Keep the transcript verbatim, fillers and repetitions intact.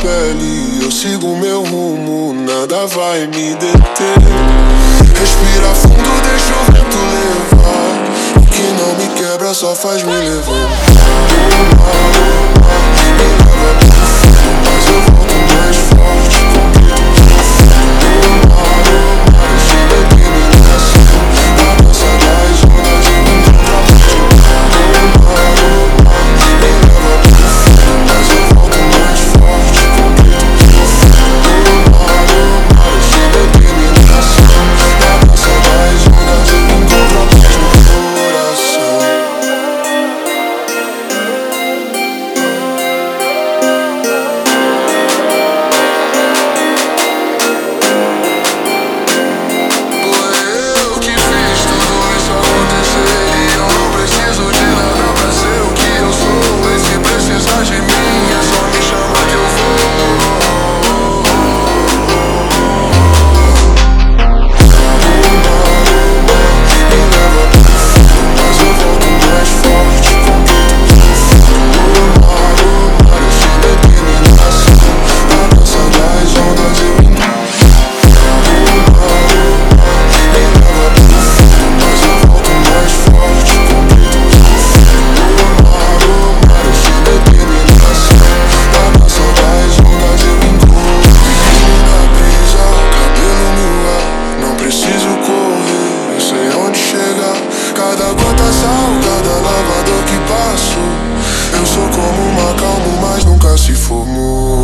pele, eu sigo meu rumo, nada vai me deter. Respira fundo, deixa o vento levar, o que não me quebra só faz me levar. Me leva pro fundo, mas eu volto mais forte. Cada gota salgada, lavador que passo. Eu sou como uma calmo, mas nunca se formou.